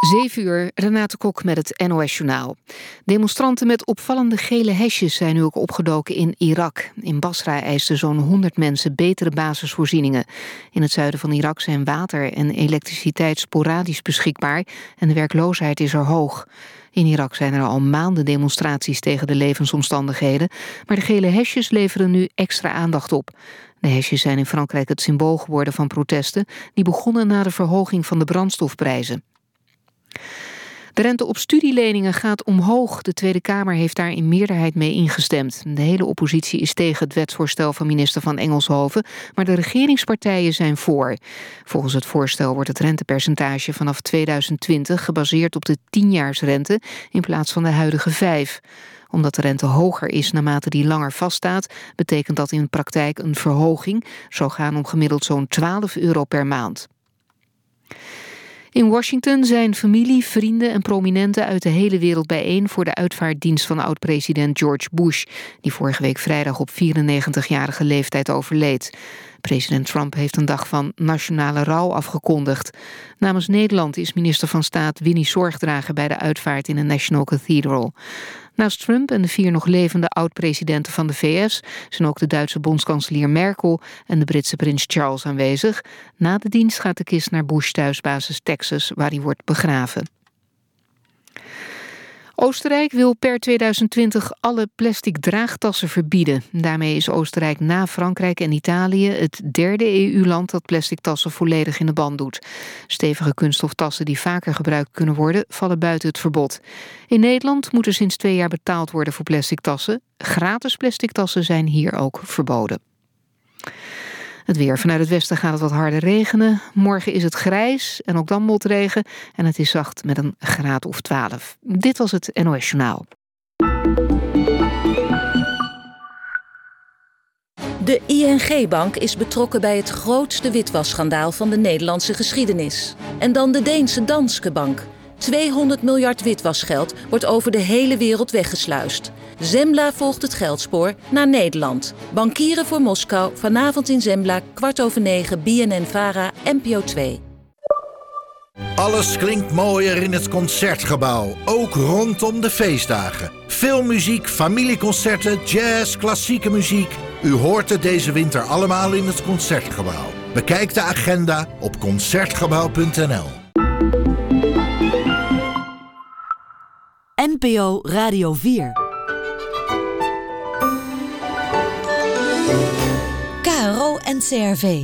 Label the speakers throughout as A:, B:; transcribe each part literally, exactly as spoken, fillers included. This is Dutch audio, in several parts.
A: Zeven uur, Renate Kok met het N O S-journaal. Demonstranten met opvallende gele hesjes zijn nu ook opgedoken in Irak. In Basra eisten zo'n honderd mensen betere basisvoorzieningen. In het zuiden van Irak zijn water en elektriciteit sporadisch beschikbaar en de werkloosheid is er hoog. In Irak zijn er al maanden demonstraties tegen de levensomstandigheden, maar de gele hesjes leveren nu extra aandacht op. De hesjes zijn in Frankrijk het symbool geworden van protesten die begonnen na de verhoging van de brandstofprijzen. De rente op studieleningen gaat omhoog. De Tweede Kamer heeft daar in meerderheid mee ingestemd. De hele oppositie is tegen het wetsvoorstel van minister Van Engelshoven, maar de regeringspartijen zijn voor. Volgens het voorstel wordt het rentepercentage vanaf tweeduizend twintig gebaseerd op de tienjaarsrente in plaats van de huidige vijf. Omdat de rente hoger is naarmate die langer vaststaat, betekent dat in de praktijk een verhoging. Zo gaan om gemiddeld zo'n twaalf euro per maand. In Washington zijn familie, vrienden en prominenten uit de hele wereld bijeen voor de uitvaartdienst van oud-president George Bush, die vorige week vrijdag op vierennegentigjarige leeftijd overleed. President Trump heeft een dag van nationale rouw afgekondigd. Namens Nederland is minister van Staat Winnie Zorgdrager bij de uitvaart in de National Cathedral. Naast Trump en de vier nog levende oud-presidenten van de V S zijn ook de Duitse bondskanselier Merkel en de Britse prins Charles aanwezig. Na de dienst gaat de kist naar Bush thuisbasis Texas, waar hij wordt begraven. Oostenrijk wil per tweeduizend twintig alle plastic draagtassen verbieden. Daarmee is Oostenrijk na Frankrijk en Italië het derde E U-land dat plastic tassen volledig in de ban doet. Stevige kunststoftassen die vaker gebruikt kunnen worden, vallen buiten het verbod. In Nederland moet er sinds twee jaar betaald worden voor plastic tassen. Gratis plastic tassen zijn hier ook verboden. Het weer. Vanuit het westen gaat het wat harder regenen. Morgen is het grijs en ook dan motregen. En het is zacht met een graad of twaalf. Dit was het N O S-journaal.
B: De I N G-bank is betrokken bij het grootste witwasschandaal van de Nederlandse geschiedenis. En dan de Deense Danske Bank. tweehonderd miljard witwasgeld wordt over de hele wereld weggesluist. Zembla volgt het geldspoor naar Nederland. Bankieren voor Moskou, vanavond in Zembla, kwart over negen, B N N-Vara, N P O twee.
C: Alles klinkt mooier in het Concertgebouw, ook rondom de feestdagen. Veel muziek, familieconcerten, jazz, klassieke muziek. U hoort het deze winter allemaal in het Concertgebouw. Bekijk de agenda op concertgebouw punt n l.
D: N P O Radio vier. K R O en C R V.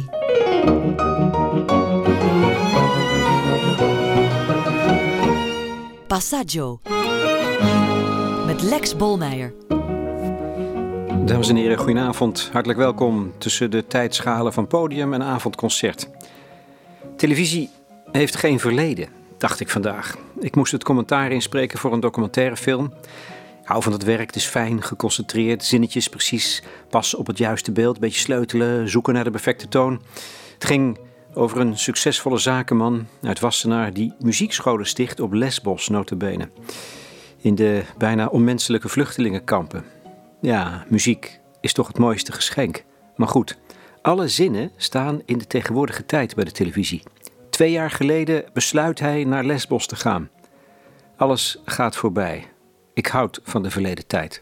D: Passaggio. Met Lex Bolmeijer.
E: Dames en heren, goedenavond. Hartelijk welkom tussen de tijdschalen van podium en avondconcert. Televisie heeft geen verleden, dacht ik vandaag. Ik moest het commentaar inspreken voor een documentairefilm. Ik hou van het werk, het is fijn, geconcentreerd, zinnetjes precies, pas op het juiste beeld, een beetje sleutelen, zoeken naar de perfecte toon. Het ging over een succesvolle zakenman uit Wassenaar die muziekscholen sticht op Lesbos, nota bene. In de bijna onmenselijke vluchtelingenkampen. Ja, muziek is toch het mooiste geschenk. Maar goed, alle zinnen staan in de tegenwoordige tijd bij de televisie. Twee jaar geleden besluit hij naar Lesbos te gaan. Alles gaat voorbij. Ik houd van de verleden tijd.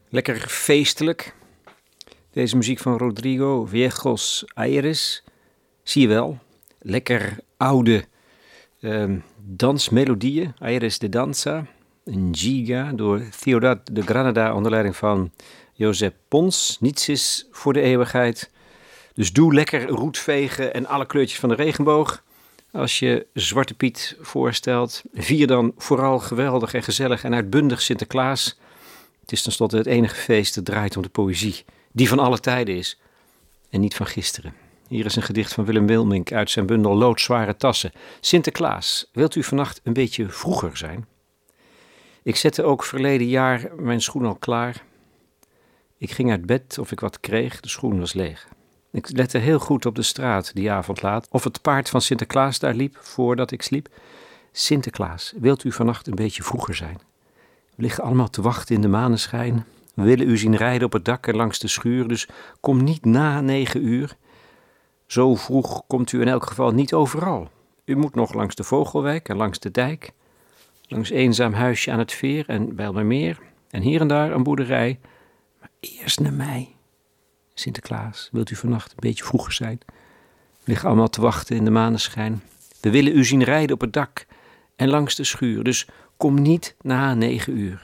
E: Lekker feestelijk. Deze muziek van Rodrigo Viejos Aires. Zie je wel. Lekker oude uh, dansmelodieën. Aires de Danza. Een giga door Ciudad de Granada onder leiding van Josep Pons. Niets is voor de eeuwigheid. Dus doe lekker roetvegen en alle kleurtjes van de regenboog. Als je Zwarte Piet voorstelt, vier dan vooral geweldig en gezellig en uitbundig Sinterklaas. Het is tenslotte het enige feest dat draait om de poëzie, die van alle tijden is en niet van gisteren. Hier is een gedicht van Willem Wilmink uit zijn bundel Loodzware Tassen. Sinterklaas, wilt u vannacht een beetje vroeger zijn? Ik zette ook verleden jaar mijn schoen al klaar. Ik ging uit bed of ik wat kreeg, de schoen was leeg. Ik lette heel goed op de straat die avond laat, of het paard van Sinterklaas daar liep voordat ik sliep. Sinterklaas, wilt u vannacht een beetje vroeger zijn? We liggen allemaal te wachten in de maneschijn. We willen u zien rijden op het dak en langs de schuur, dus kom niet na negen uur. Zo vroeg komt u in elk geval niet overal. U moet nog langs de Vogelwijk en langs de dijk, langs eenzaam huisje aan het veer en Bijlmermeer en hier en daar een boerderij. Maar eerst naar mij. Sinterklaas, wilt u vannacht een beetje vroeger zijn? We liggen allemaal te wachten in de maneschijn. We willen u zien rijden op het dak en langs de schuur, dus kom niet na negen uur.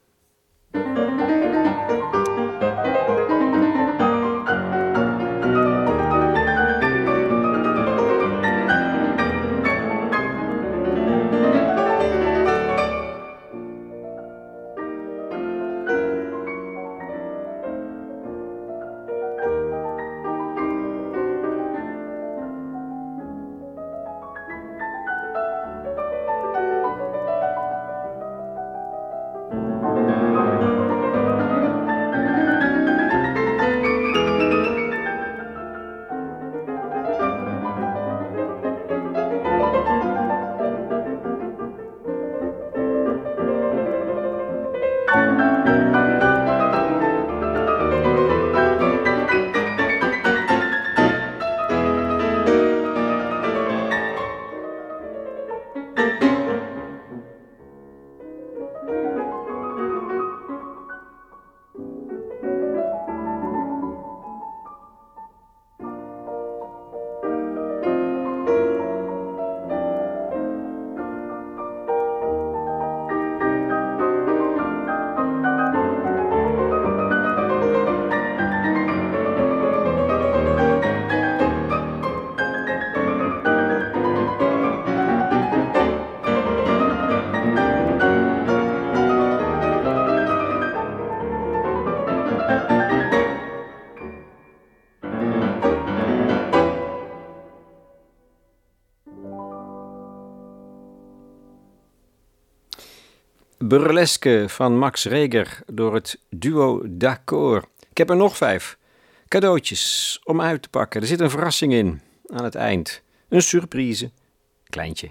E: Burleske van Max Reger door het duo D'accord. Ik heb er nog vijf. Cadeautjes om uit te pakken. Er zit een verrassing in aan het eind. Een surprise. Kleintje.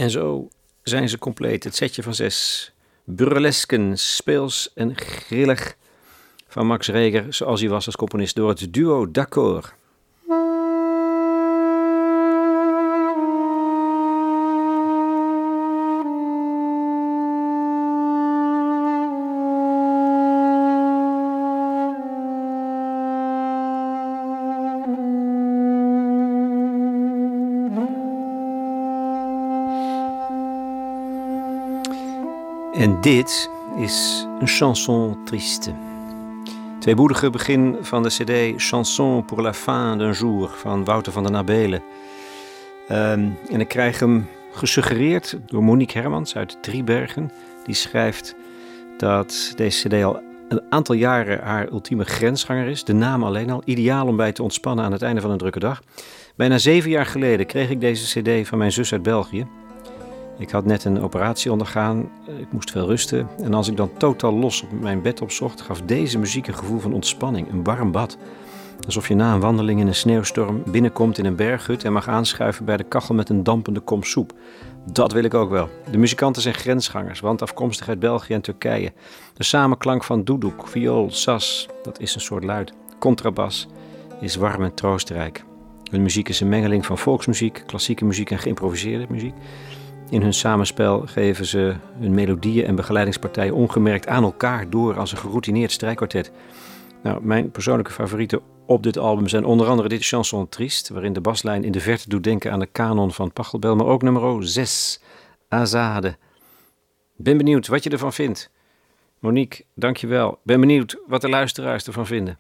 E: En zo zijn ze compleet. Het setje van zes burlesken, speels en grillig van Max Reger, zoals hij was als componist, door het duo D'accord. En dit is een chanson triste. Tweeboedige begin van de cd Chanson pour la fin d'un jour van Wouter van den Abelen. Um, en ik krijg hem gesuggereerd door Monique Hermans uit Driebergen. Die schrijft dat deze cd al een aantal jaren haar ultieme grensganger is. De naam alleen al, ideaal om bij te ontspannen aan het einde van een drukke dag. Bijna zeven jaar geleden kreeg ik deze cd van mijn zus uit België. Ik had net een operatie ondergaan, ik moest veel rusten. En als ik dan totaal los op mijn bed opzocht, gaf deze muziek een gevoel van ontspanning, een warm bad. Alsof je na een wandeling in een sneeuwstorm binnenkomt in een berghut en mag aanschuiven bij de kachel met een dampende kom soep. Dat wil ik ook wel. De muzikanten zijn grensgangers, want afkomstig uit België en Turkije. De samenklank van doedoek, viool, sas, dat is een soort luid. Contrabas is warm en troostrijk. Hun muziek is een mengeling van volksmuziek, klassieke muziek en geïmproviseerde muziek. In hun samenspel geven ze hun melodieën en begeleidingspartijen ongemerkt aan elkaar door als een geroutineerd strijkkwartet. Nou, mijn persoonlijke favorieten op dit album zijn onder andere dit Chanson Triste, waarin de baslijn in de verte doet denken aan de kanon van Pachelbel, maar ook nummer zes, Azade. Ben benieuwd wat je ervan vindt. Monique, dankjewel. Ben benieuwd wat de luisteraars ervan vinden.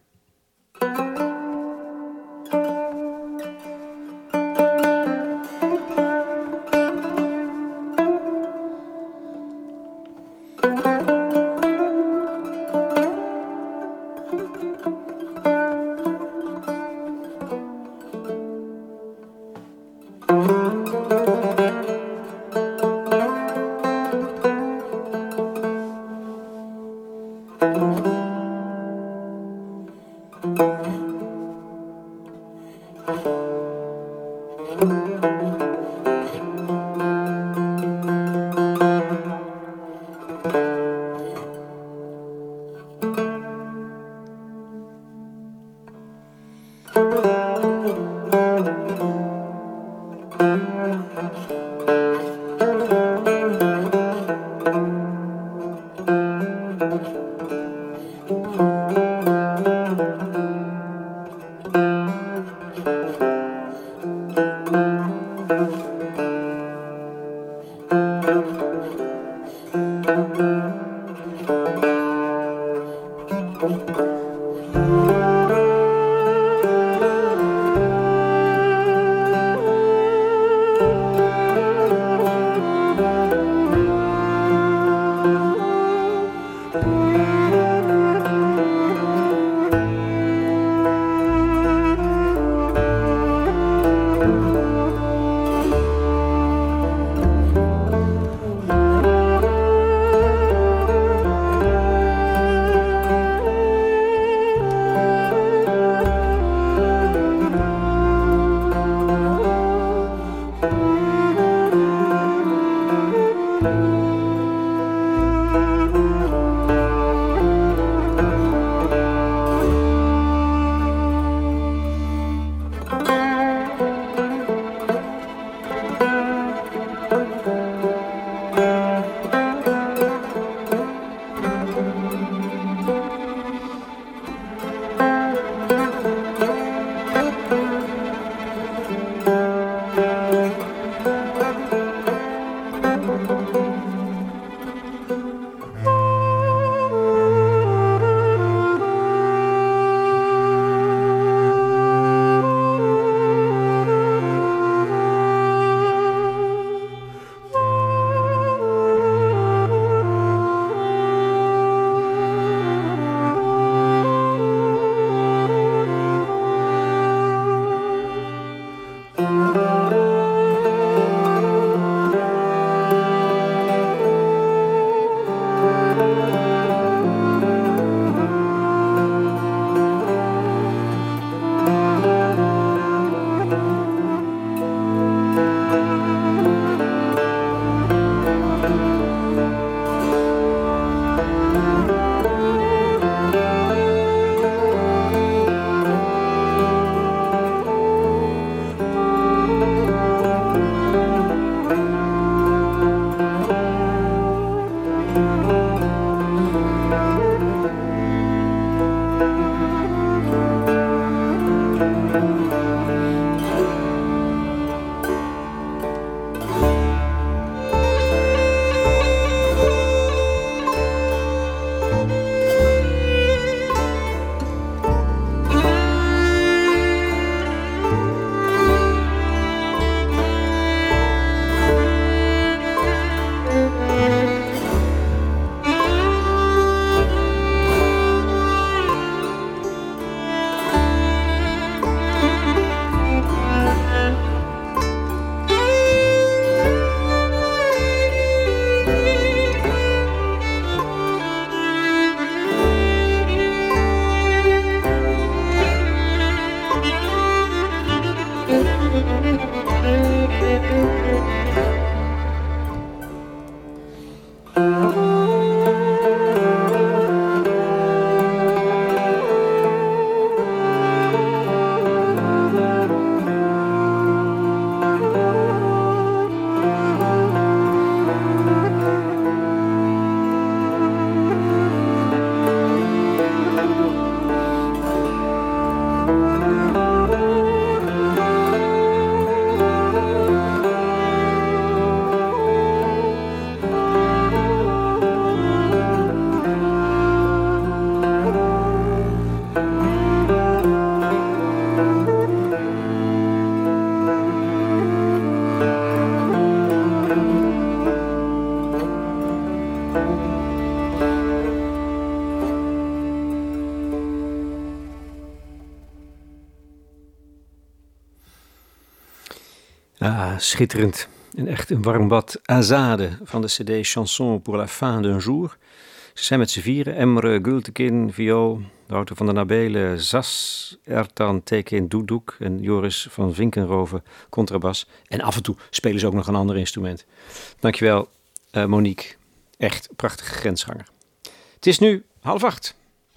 E: Ah, schitterend. En echt een warm bad. Azade van de cd Chanson pour la fin d'un jour. Ze zijn met z'n vieren. Emre Gültekin, viool. Wouter van der Nabelen, Zas. Ertan Tekin, doedoek. En Joris van Vinkenroven, contrabas. En af en toe spelen ze ook nog een ander instrument. Dankjewel, uh, Monique. Echt prachtige grensganger. Het is nu half acht.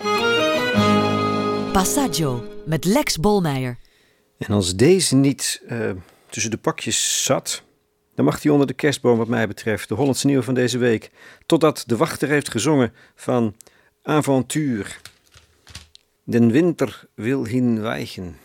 D: Passaggio met Lex Bolmeijer.
E: En als deze niet uh, tussen de pakjes zat, dan mag hij onder de kerstboom wat mij betreft, de Hollandse nieuwe van deze week. Totdat de wachter heeft gezongen van Avontuur. Den winter wil hin weichen.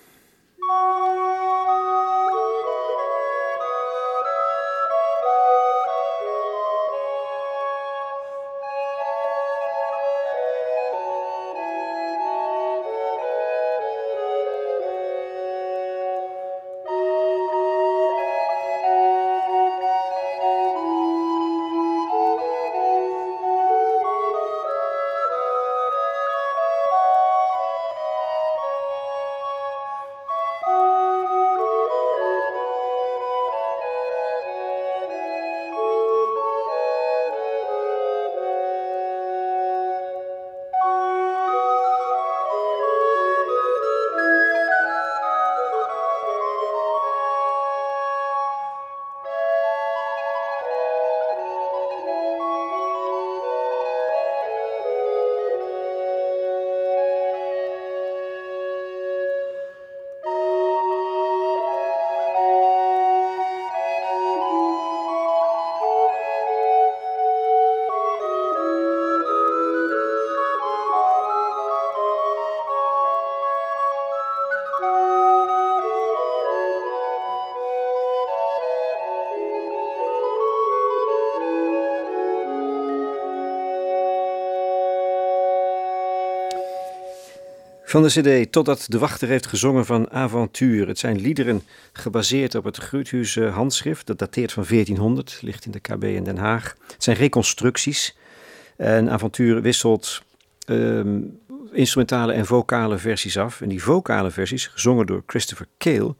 E: Van de cd Totdat de wachter heeft gezongen van Avontuur. Het zijn liederen gebaseerd op het Groothuize handschrift. Dat dateert van veertienhonderd, ligt in de K B in Den Haag. Het zijn reconstructies. En Avontuur wisselt um, instrumentale en vocale versies af. En die vocale versies, gezongen door Christopher Cale,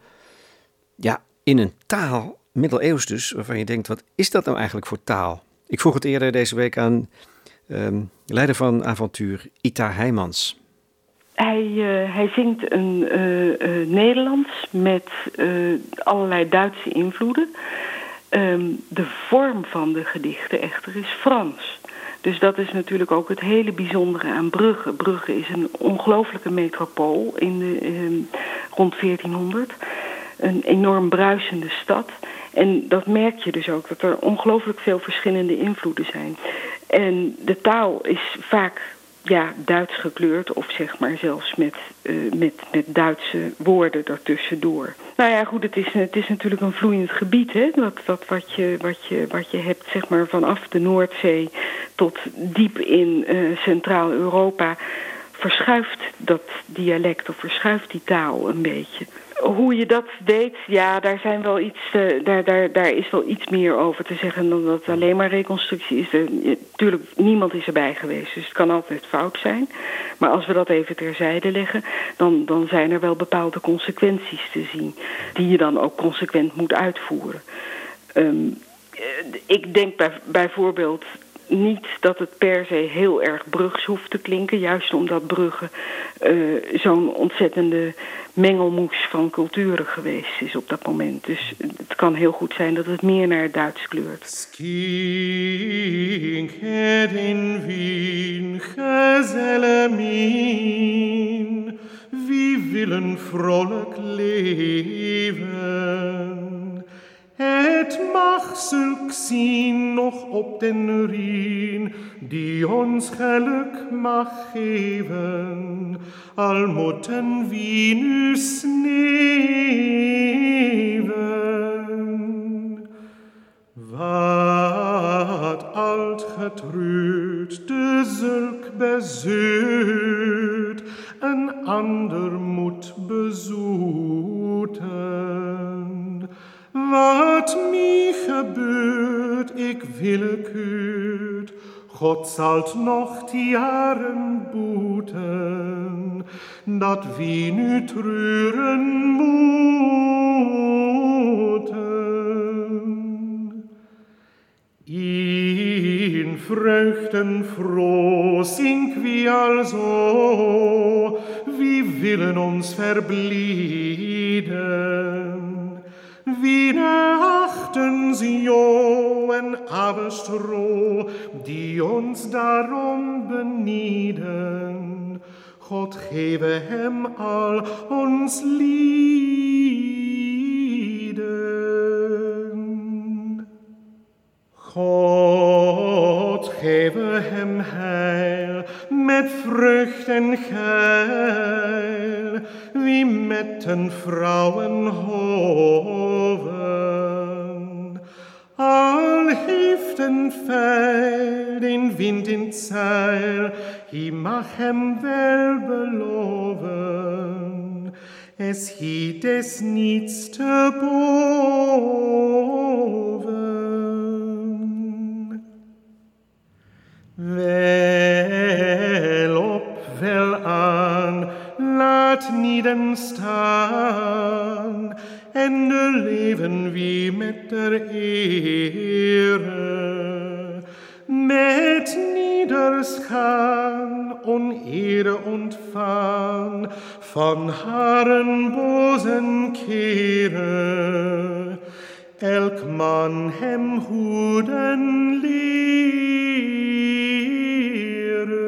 E: ja, in een taal, middeleeuws dus, waarvan je denkt, wat is dat nou eigenlijk voor taal? Ik vroeg het eerder deze week aan um, leider van Avontuur, Ita Heijmans.
F: Hij, uh, hij zingt een uh, uh, Nederlands met uh, allerlei Duitse invloeden. Um, de vorm van de gedichten echter is Frans. Dus dat is natuurlijk ook het hele bijzondere aan Brugge. Brugge is een ongelooflijke metropool in de, um, rond veertienhonderd. Een enorm bruisende stad. En dat merk je dus ook, dat er ongelooflijk veel verschillende invloeden zijn. En de taal is vaak, ja, Duits gekleurd of zeg maar zelfs met, uh, met, met Duitse woorden ertussendoor. Nou ja, goed, het is, het is natuurlijk een vloeiend gebied, hè? Dat, dat wat, je, wat, je, wat je hebt, zeg maar, vanaf de Noordzee tot diep in uh, Centraal-Europa, verschuift dat dialect of verschuift die taal een beetje. Hoe je dat deed, ja, daar zijn wel iets, uh, daar, daar, daar is wel iets meer over te zeggen dan dat het alleen maar reconstructie is. Natuurlijk, niemand is erbij geweest, dus het kan altijd fout zijn. Maar als we dat even terzijde leggen, dan, dan zijn er wel bepaalde consequenties te zien, die je dan ook consequent moet uitvoeren. Um, ik denk bij, bijvoorbeeld niet dat het per se heel erg Brugs hoeft te klinken, juist omdat Brugge uh, zo'n ontzettende mengelmoes van culturen geweest is op dat moment. Dus het kan heel goed zijn dat het meer naar het Duits kleurt.
G: Skinket in Wien, gezelle min, wie willen vrolijk leven. Het mag zulk zien nog op den Rijn, die ons geluk mag geven, al moeten we nu sneeuwen. Wat alt getreurd, de zulk bezeurt, een ander moet bezoeten. Wat mij gebeurt, ik willekeurt, God zalt nog die jaren boeten, dat wie nu treuren moeten. vreugdenfroh sing wir also, wir willen uns verblieden. Wie achten sie en Aberstroh, die uns darum benieden. Gott geve hem al ons lieden. God geve hem heil, met vrucht en geil, wie met een vrouwen hoven. Al heeft een vijl den wind in zeil, hij mag hem wel beloven. Es hielt es niets te boven. Wel op, wel aan, laat nieden staan, en de leven wie met der Ehre, met Niederschaan, onehre ontfaan, van haren bozen Kehre, elk man hem hoeden lere.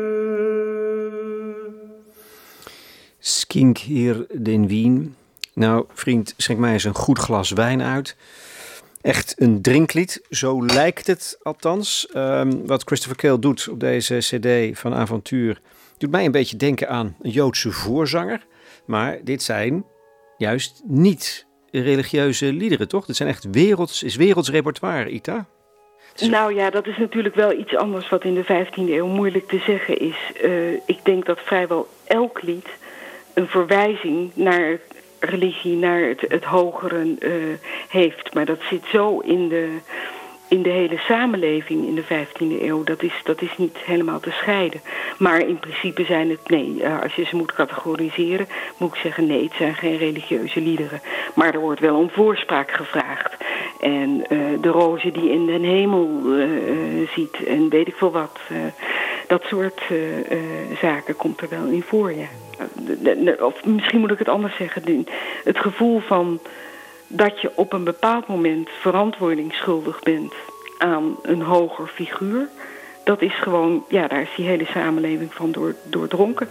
E: Skink hier den wien. Nou, vriend, schenk mij eens een goed glas wijn uit. Echt een drinklied, zo lijkt het althans. Um, wat Christopher Cale doet op deze cd van Avontuur doet mij een beetje denken aan een Joodse voorzanger. Maar dit zijn juist niet religieuze liederen, toch? Dit zijn echt werelds, is werelds repertoire, Ita?
F: Nou ja, dat is natuurlijk wel iets anders wat in de vijftiende eeuw moeilijk te zeggen is. Uh, ik denk dat vrijwel elk lied een verwijzing naar religie, naar het, het hogere uh, heeft. Maar dat zit zo in de, in de hele samenleving in de vijftiende eeuw. Dat is, dat is niet helemaal te scheiden. Maar in principe zijn het, nee, uh, als je ze moet categoriseren, moet ik zeggen, nee, het zijn geen religieuze liederen. Maar er wordt wel om voorspraak gevraagd. En uh, de rozen die in den hemel uh, uh, ziet en weet ik veel wat. Uh, dat soort uh, uh, zaken komt er wel in voor, ja. Of misschien moet ik het anders zeggen. Het gevoel van dat je op een bepaald moment verantwoording schuldig bent aan een hoger figuur. Dat is gewoon, ja, daar is die hele samenleving van door, doordronken.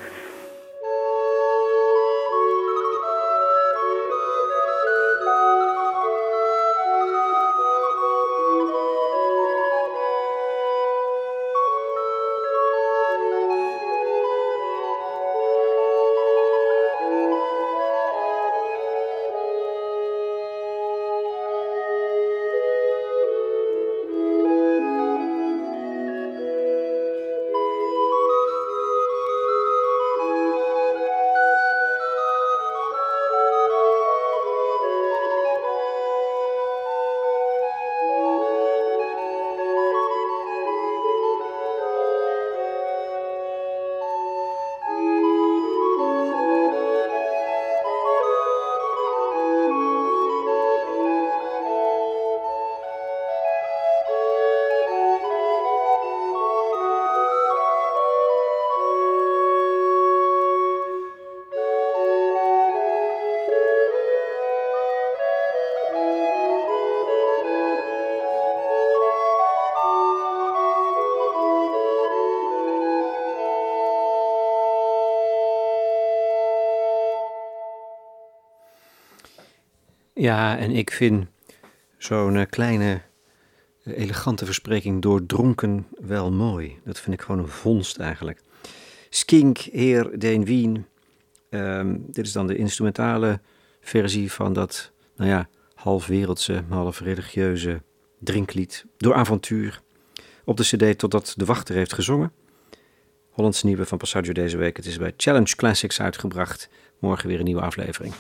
E: Ja, en ik vind zo'n uh, kleine, uh, elegante verspreking door dronken wel mooi. Dat vind ik gewoon een vondst eigenlijk. Skink, Heer den Wien. Um, dit is dan de instrumentale versie van dat, nou ja, half wereldse, half religieuze drinklied. Door Avontuur. Op de cd totdat de Wachter heeft gezongen. Hollandse nieuwe van Passaggio deze week. Het is bij Challenge Classics uitgebracht. Morgen weer een nieuwe aflevering.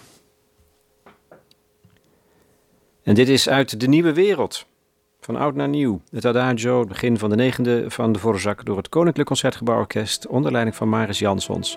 E: En dit is uit de nieuwe wereld. Van oud naar nieuw. Het Adagio, het begin van de negende van de Dvorak door het Koninklijk Concertgebouworkest onder leiding van Mariss Jansons.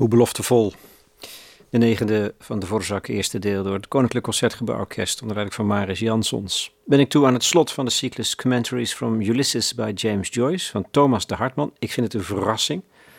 E: Hoe beloftevol. De negende van de Dvorak, eerste deel door het Koninklijk Concertgebouworkest onder leiding van Mariss Jansons. Ben ik toe aan het slot van de cyclus Commentaries from Ulysses by James Joyce van Thomas de Hartman. Ik vind het een verrassing.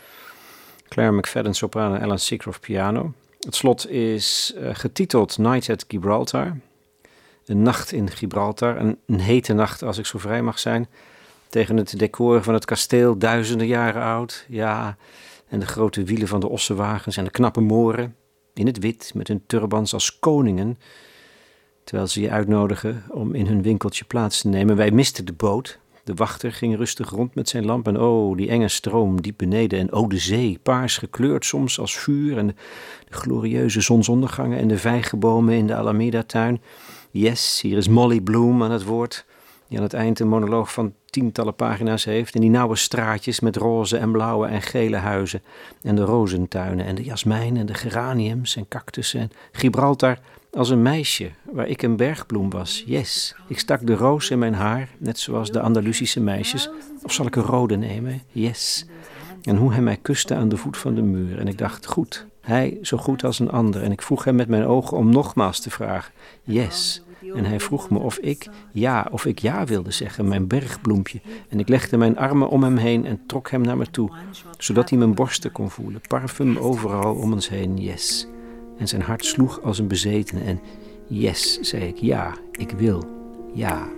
E: Claire McFadden sopraan en Alan Seacroft piano. Het slot is uh, getiteld Night at Gibraltar. Een nacht in Gibraltar, een, een hete nacht als ik zo vrij mag zijn. Tegen het decor van het kasteel, duizenden jaren oud. Ja, en de grote wielen van de ossenwagens en de knappe Mooren. In het wit, met hun turbans als koningen. Terwijl ze je uitnodigen om in hun winkeltje plaats te nemen. Wij misten de boot. De wachter ging rustig rond met zijn lamp. En oh, die enge stroom diep beneden. En oh, de zee, paars gekleurd soms als vuur. En de, de glorieuze zonsondergangen en de vijgenbomen in de Alameda-tuin. Yes, hier is Molly Bloom aan het woord. Die aan het eind een monoloog van tientallen pagina's heeft. En die nauwe straatjes met roze en blauwe en gele huizen. En de rozentuinen en de jasmijn en de geraniums en cactussen. En Gibraltar als een meisje waar ik een bergbloem was. Yes, ik stak de roos in mijn haar, net zoals de Andalusische meisjes. Of zal ik een rode nemen? Yes. En hoe hij mij kuste aan de voet van de muur. En ik dacht, goed, hij zo goed als een ander. En ik vroeg hem met mijn ogen om nogmaals te vragen. Yes. En hij vroeg me of ik ja, of ik ja wilde zeggen, mijn bergbloempje. En ik legde mijn armen om hem heen en trok hem naar me toe, zodat hij mijn borsten kon voelen. Parfum overal om ons heen, yes. En zijn hart sloeg als een bezetene en yes, zei ik, ja, ik wil, ja.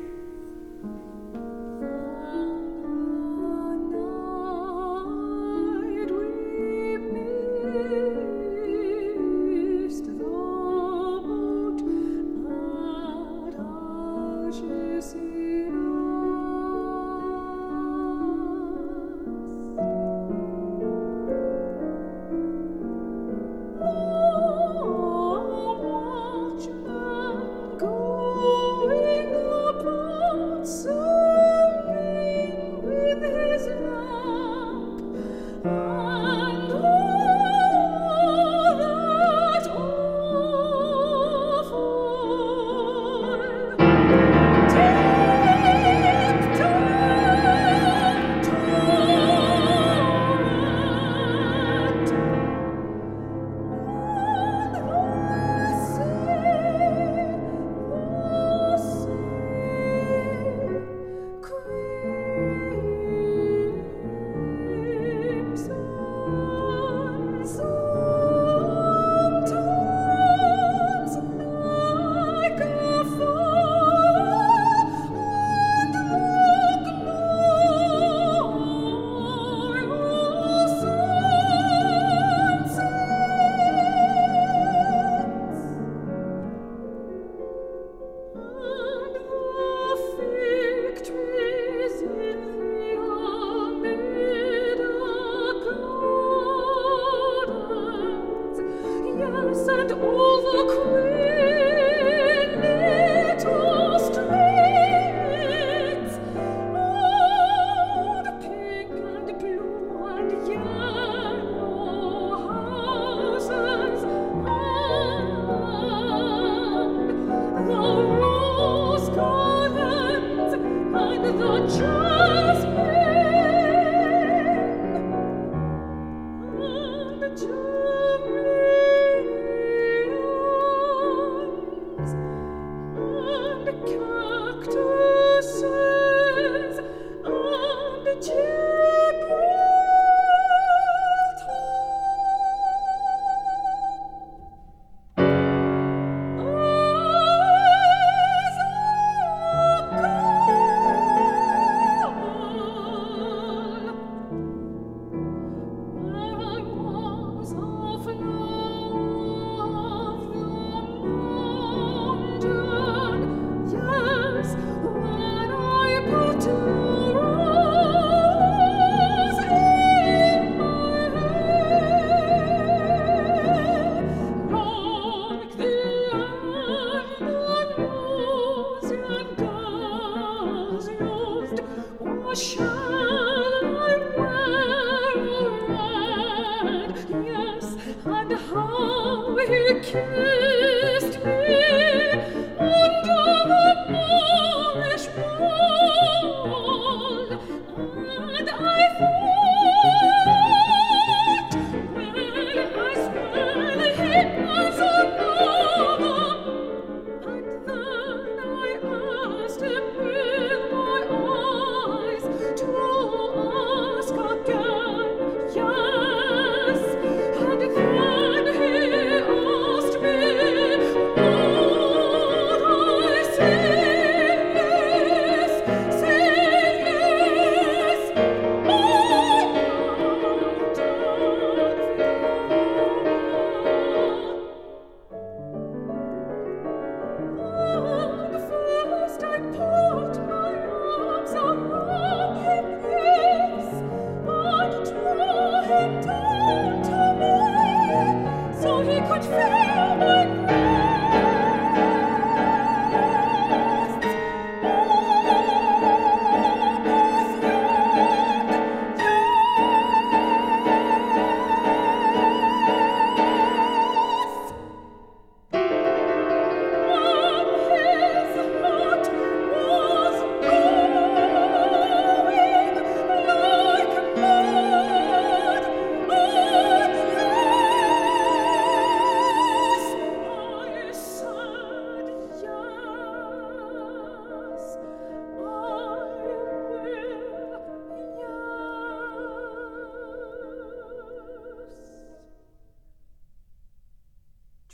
H: And I thought, well,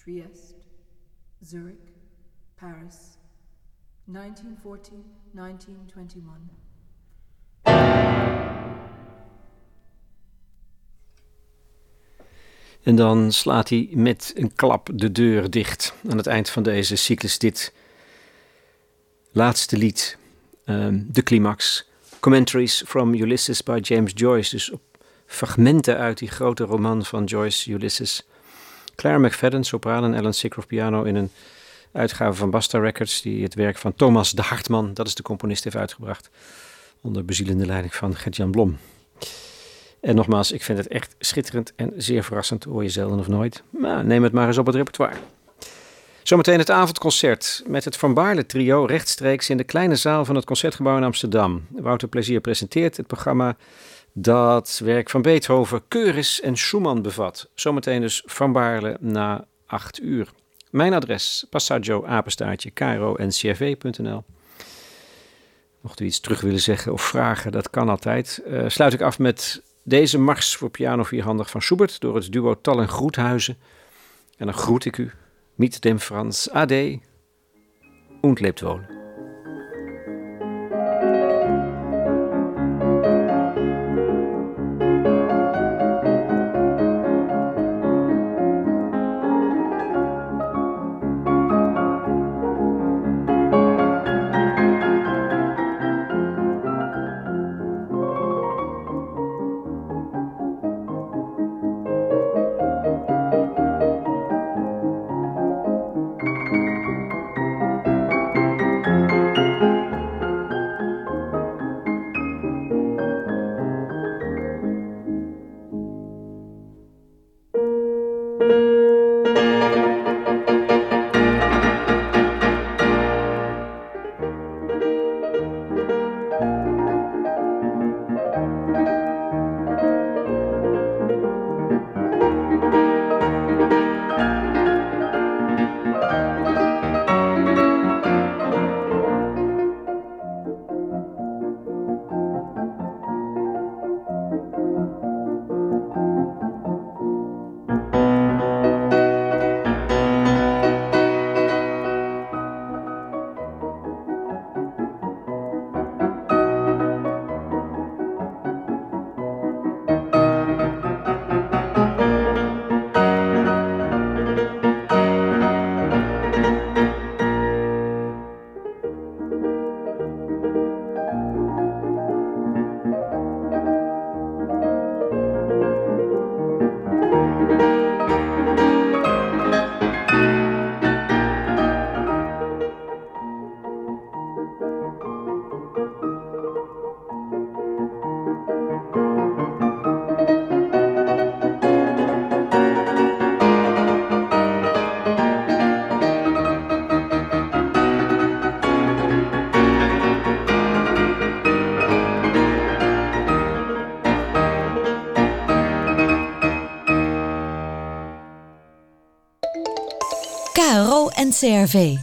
H: Trieste, Zurich, Paris, nineteen forty to nineteen twenty-one.
E: En dan slaat hij met een klap de deur dicht aan het eind van deze cyclus. Dit laatste lied, um, de climax. Commentaries from Ulysses by James Joyce. Dus op fragmenten uit die grote roman van Joyce, Ulysses. Claire McFadden, sopraan en Alan Sicroft piano in een uitgave van Basta Records, die het werk van Thomas de Hartman, dat is de componist, heeft uitgebracht. Onder bezielende leiding van Gert-Jan Blom. En nogmaals, ik vind het echt schitterend en zeer verrassend. Hoor je zelden of nooit. Maar neem het maar eens op het repertoire. Zometeen het avondconcert met het Van Baarle trio rechtstreeks in de kleine zaal van het Concertgebouw in Amsterdam. Wouter Plezier presenteert het programma dat werk van Beethoven, Keuris en Schumann bevat. Zometeen dus Van Baarle na acht uur. Mijn adres, passaggio apenstaartje kro n c r v punt n l. Mocht u iets terug willen zeggen of vragen, dat kan altijd. Uh, sluit ik af met deze mars voor piano vierhandig van Schubert door het duo Tal en Groethuizen. En dan groet ik u, mit dem Franz Ade und lebt wohl.
D: N C R V.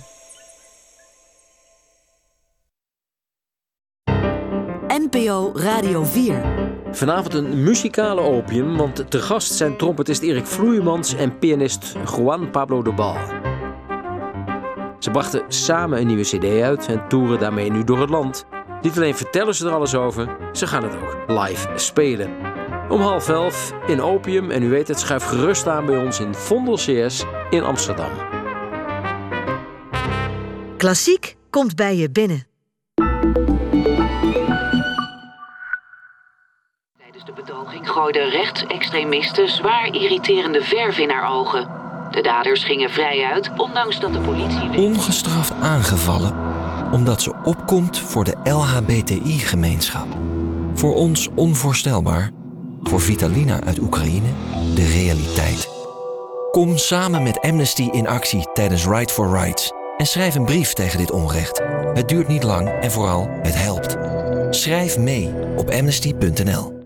D: N P O Radio vier.
I: Vanavond een muzikale opium, want te gast zijn trompetist Erik Vloeimans en pianist Juan Pablo de Bal. Ze brachten samen een nieuwe cd uit en toeren daarmee nu door het land. Niet alleen vertellen ze er alles over, ze gaan het ook live spelen. Om half elf in Opium, en u weet het, schuif gerust aan bij ons in Vondel C S in Amsterdam.
D: Klassiek komt bij je binnen.
J: Tijdens de betoging gooiden rechtsextremisten zwaar irriterende verf in haar ogen. De daders gingen vrij uit, ondanks dat de politie...
K: Ongestraft aangevallen, omdat ze opkomt voor de L H B T I-gemeenschap. Voor ons onvoorstelbaar, voor Vitalina uit Oekraïne de realiteit. Kom samen met Amnesty in actie tijdens Right for Rights en schrijf een brief tegen dit onrecht. Het duurt niet lang en vooral, het helpt. Schrijf mee op amnesty punt n l.